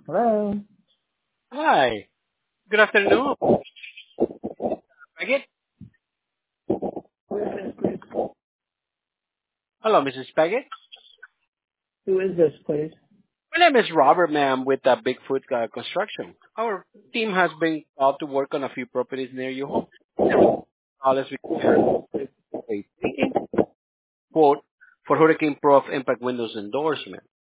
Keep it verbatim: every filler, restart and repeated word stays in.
Hello. Hi. Good afternoon. Paget. Who is this, please? Hello, Missus Paget. Who is this, please? My name is Robert, ma'am, with uh, Bigfoot uh, Construction. Our team has been called to work on a few properties near your home. And we call us with a three quote for hurricane-proof impact windows and doors, ma'am.